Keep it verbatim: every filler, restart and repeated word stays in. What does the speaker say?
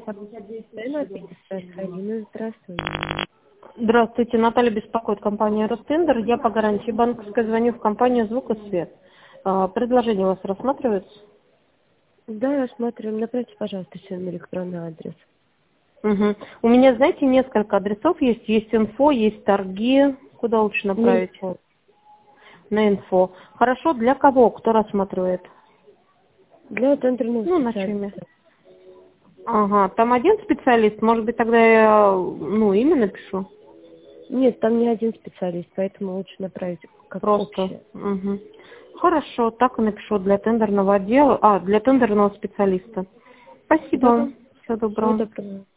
Алина, здравствуйте. Здравствуйте, Наталья беспокоит, компания Ростендер. Я по гарантии банковской звоню в компанию «Звук и свет». А, Предложение у вас рассматривается? Да, рассматриваем. Направьте, пожалуйста, все на электронный адрес. Угу. У меня, знаете, несколько адресов есть. Есть инфо, есть торги. Куда лучше направить? Инфо. На инфо. Хорошо, для кого? Кто рассматривает? Для тендерного Ну, на чем? специалиста. Ага, там один специалист. Может быть, тогда я, ну, имя напишу? Нет, там не один специалист, поэтому лучше направить как Просто. общее. Угу. Хорошо, так и напишу для тендерного отдела, а, для тендерного специалиста. Спасибо Да, вам. Всего всего доброго. доброго.